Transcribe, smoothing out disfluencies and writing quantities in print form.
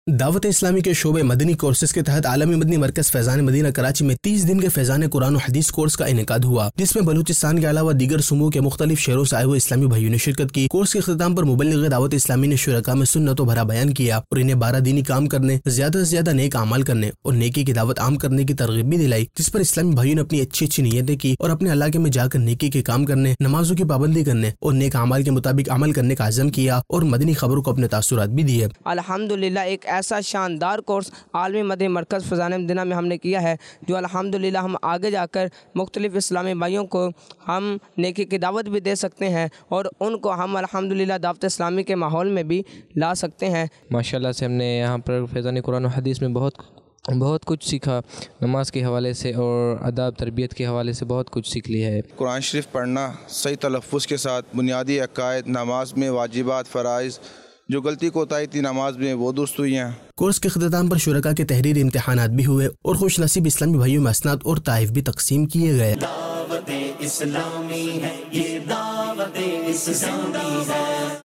دعوت اسلامی کے شعبے مدنی کورسز کے تحت عالمی مدنی مرکز فیضان مدینہ کراچی میں 30 دن کے فیضان قرآن و حدیث کورس کا انعقاد ہوا، جس میں بلوچستان کے علاوہ دیگر صوبوں کے مختلف شہروں سے آئے ہوئے اسلامی بھائیوں نے شرکت کی۔ کورس کے اختتام پر مبلغ دعوت اسلامی نے شرکاء میں سنت و بھرا بیان کیا اور انہیں 12 دینی کام کرنے، زیادہ سے زیادہ نیک اعمال کرنے اور نیکی کی دعوت عام کرنے کی ترغیب بھی دلائی، جس پر اسلامی بھائیوں نے اپنی اچھی نیتیں کی اور اپنے علاقے میں جا کر نیکی کے کام کرنے، نمازوں کی پابندی کرنے اور نیک اعمال کے مطابق عمل کرنے کا عزم کیا اور مدنی خبروں کو اپنے تاثرات بھی دیے۔ الحمدللہ ایک ایسا شاندار کورس عالمی مدنی مرکز فیضان مدینہ میں ہم نے کیا ہے، جو الحمدللہ ہم آگے جا کر مختلف اسلامی بھائیوں کو ہم نیکی کی دعوت بھی دے سکتے ہیں اور ان کو ہم الحمدللہ دعوت اسلامی کے ماحول میں بھی لا سکتے ہیں۔ ماشاءاللہ سے ہم نے یہاں پر فیضان قرآن و حدیث میں بہت کچھ سیکھا، نماز کے حوالے سے اور آداب تربیت کے حوالے سے بہت کچھ سیکھ لیا ہے۔ قرآن شریف پڑھنا صحیح تلفظ کے ساتھ، بنیادی عقائد، نماز میں واجبات، فرائض، جو غلطی کوتاہی تھی نماز میں وہ درست ہوئی ہیں۔ کورس کے اختتام پر شرکاء کے تحریری امتحانات بھی ہوئے اور خوش نصیب اسلامی بھائیوں میں اسناد اور تحائف بھی تقسیم کیے گئے۔ دعوت اسلامی ہے، یہ دعوت اسلامی ہے۔